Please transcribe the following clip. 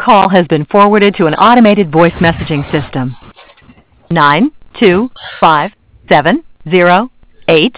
call has been forwarded to an automated voice messaging system. 92570